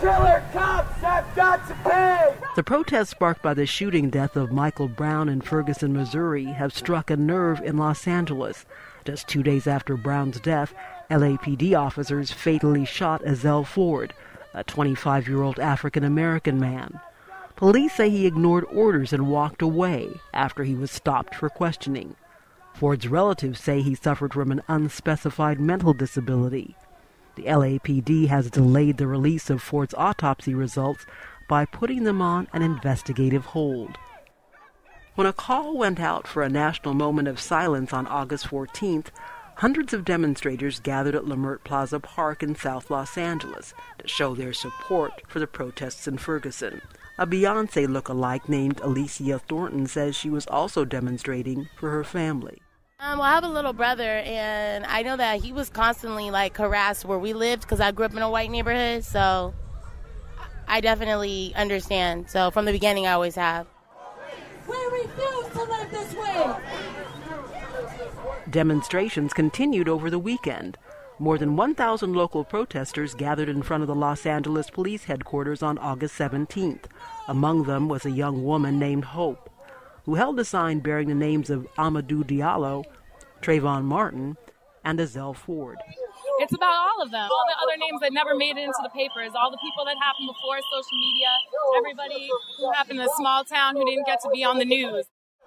Killer cops have got to pay! The protests sparked by the shooting death of Michael Brown in Ferguson, Missouri, have struck a nerve in Los Angeles. Just 2 days after Brown's death, LAPD officers fatally shot Ezell Ford, a 25-year-old African-American man. Police say he ignored orders and walked away after he was stopped for questioning. Ford's relatives say he suffered from an unspecified mental disability. The LAPD has delayed the release of Ford's autopsy results by putting them on an investigative hold. When a call went out for a national moment of silence on August 14th, hundreds of demonstrators gathered at Lamert Plaza Park in South Los Angeles to show their support for the protests in Ferguson. A Beyoncé look-alike named Alicia Thornton says she was also demonstrating for her family. Well, I have a little brother, and I know that he was constantly, harassed where we lived because I grew up in a white neighborhood, so I definitely understand. So from the beginning, I always have. We refuse to live this way! Demonstrations continued over the weekend. More than 1,000 local protesters gathered in front of the Los Angeles Police Headquarters on August 17th. Among them was a young woman named Hope, who held a sign bearing the names of Amadou Diallo, Trayvon Martin, and Ezell Ford. It's about all of them, all the other names that never made it into the papers, all the people that happened before social media, everybody who happened in a small town who didn't get to be on the news.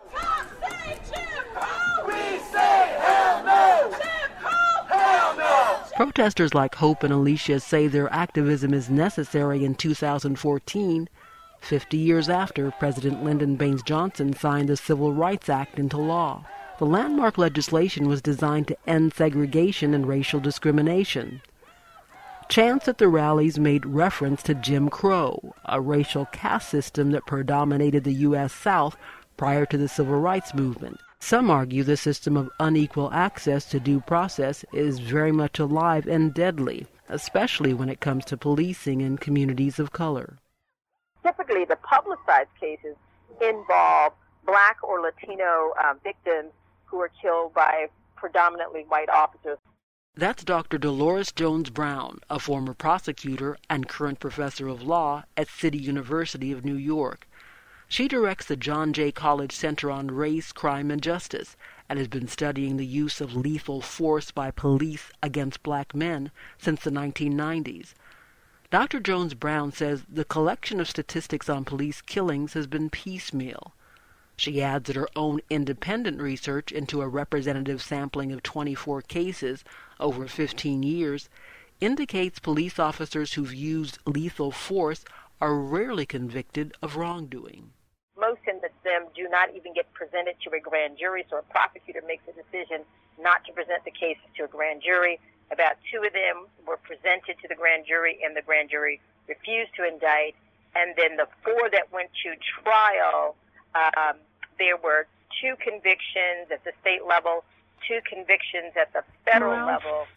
We say hell no! Hell no! Protesters like Hope and Alicia say their activism is necessary in 2014, 50 years after President Lyndon Baines Johnson signed the Civil Rights Act into law. The landmark legislation was designed to end segregation and racial discrimination. Chants at the rallies made reference to Jim Crow, a racial caste system that predominated the U.S. South prior to the Civil Rights Movement. Some argue the system of unequal access to due process is very much alive and deadly, especially when it comes to policing in communities of color. Typically, the publicized cases involve Black or Latino victims who are killed by predominantly white officers. That's Dr. Dolores Jones Brown, a former prosecutor and current professor of law at City University of New York. She directs the John Jay College Center on Race, Crime, and Justice and has been studying the use of lethal force by police against black men since the 1990s. Dr. Jones Brown says the collection of statistics on police killings has been piecemeal. She adds that her own independent research into a representative sampling of 24 cases over 15 years indicates police officers who've used lethal force are rarely convicted of wrongdoing. Most of them do not even get presented to a grand jury, so a prosecutor makes a decision not to present the case to a grand jury. About 2 of them were presented to the grand jury, and the grand jury refused to indict. And then the 4 that went to trial, there were 2 convictions at the state level, 2 convictions at the federal level.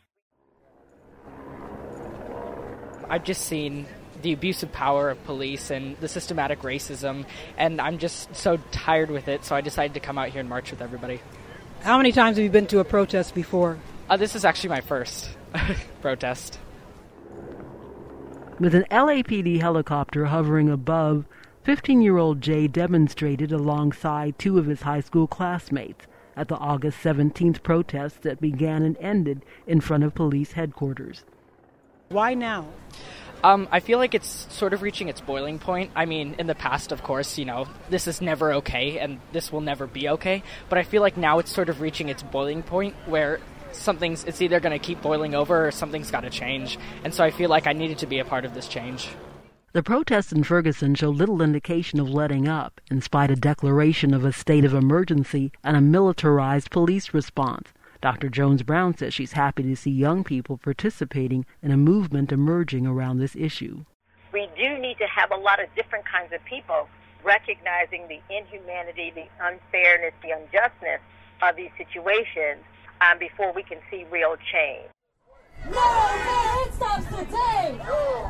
I've just seen the abuse of power of police and the systematic racism, and I'm just so tired with it, so I decided to come out here and march with everybody. How many times have you been to a protest before? This is actually my first protest. With an LAPD helicopter hovering above, 15-year-old Jay demonstrated alongside 2 of his high school classmates at the August 17th protests that began and ended in front of police headquarters. Why now? I feel like it's sort of reaching its boiling point. I mean, in the past, of course, this is never okay, and this will never be okay. But I feel like now it's sort of reaching its boiling point where it's either going to keep boiling over or something's got to change. And so I feel like I needed to be a part of this change. The protests in Ferguson show little indication of letting up, in spite of declaration of a state of emergency and a militarized police response. Dr. Jones Brown says she's happy to see young people participating in a movement emerging around this issue. We do need to have a lot of different kinds of people recognizing the inhumanity, the unfairness, the unjustness of these situations before we can see real change. No, it stops today!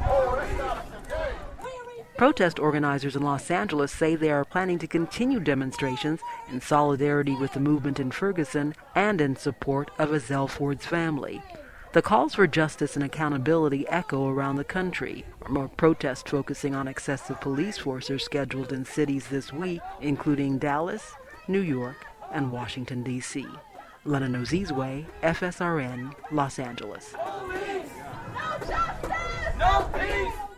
Protest organizers in Los Angeles say they are planning to continue demonstrations in solidarity with the movement in Ferguson and in support of Ezell Ford's family. The calls for justice and accountability echo around the country. More protests focusing on excessive police force are scheduled in cities this week, including Dallas, New York, and Washington, D.C. Lena Nozizwe, FSRN, Los Angeles. No justice! No peace!